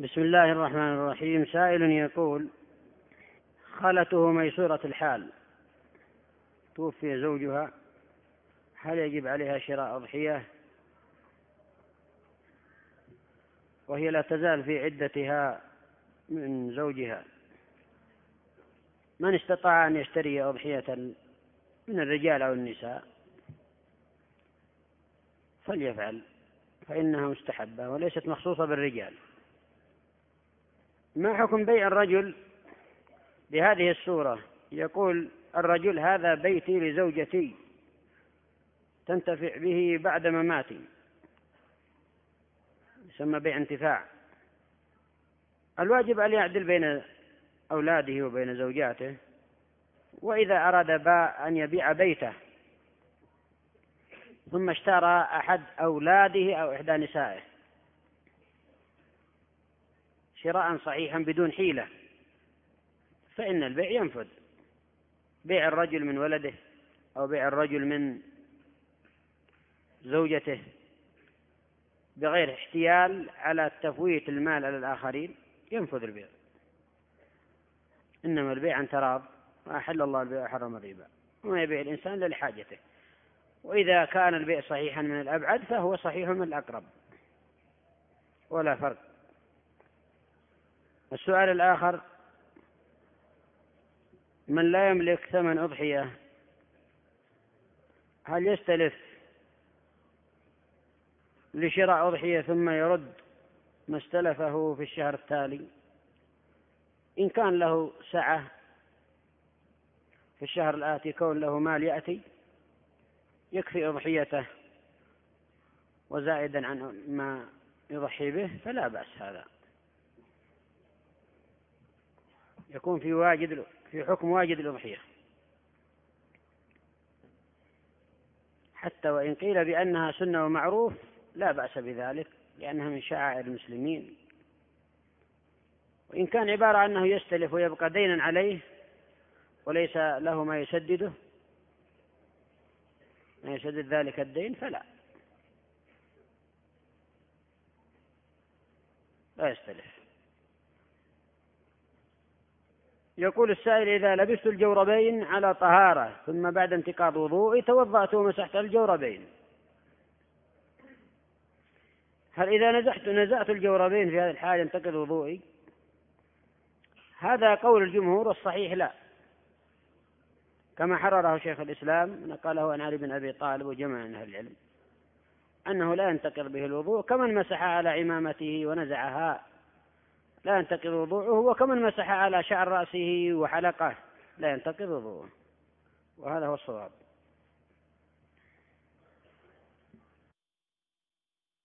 بسم الله الرحمن الرحيم. سائل يقول: خالته ميسورة الحال، توفي زوجها، هل يجب عليها شراء أضحية وهي لا تزال في عدتها من زوجها؟ من استطاع أن يشتري أضحية من الرجال أو النساء فليفعل، فإنها مستحبة وليست مخصوصة بالرجال. ما حكم بيع الرجل بهذه الصورة؟ يقول الرجل: هذا بيتي لزوجتي تنتفع به بعد مماتي، يسمى بيع انتفاع. الواجب أن يعدل بين أولاده وبين زوجاته، وإذا أراد أن يبيع بيته ثم اشترى أحد أولاده أو إحدى نسائه شراء صحيحا بدون حيلة فإن البيع ينفذ. بيع الرجل من ولده أو بيع الرجل من زوجته بغير احتيال على تفويت المال على الآخرين ينفذ البيع. إنما البيع عن تراض، وأحل الله البيع وحرم الربا، وما يبيع الإنسان إلا لحاجته. وإذا كان البيع صحيحا من الأبعد فهو صحيح من الأقرب، ولا فرق. السؤال الآخر: من لا يملك ثمن أضحية هل يستلف لشراء أضحية ثم يرد ما استلفه في الشهر التالي؟ إن كان له سعة في الشهر الآتي، كون له مال يأتي يكفي أضحيته وزائدا عن ما يضحي به فلا بأس، هذا يكون في حكم واجد الأضحية، حتى وإن قيل بأنها سنة ومعروف لا بأس بذلك، لأنها من شعائر المسلمين. وإن كان عبارة عن أنه يستلف ويبقى دينا عليه وليس له ما يسدد ذلك الدين فلا يستلف. يقول السائل: إذا لبست الجوربين على طهارة ثم بعد انتقاض وضوئي توضأت ومسحت الجوربين، هل إذا نزعت الجوربين في هذه الحالة ينتقض وضوئي؟ هذا قول الجمهور، والصحيح لا، كما حرره شيخ الإسلام نقله عن علي بن أبي طالب وجمع من أهل العلم أنه لا ينتقض به الوضوء، كمن مسح على عمامته ونزعها لا ينتقض وضوءه، وكمن مسح على شعر رأسه وحلقه لا ينتقض وضوءه، وهذا هو الصواب.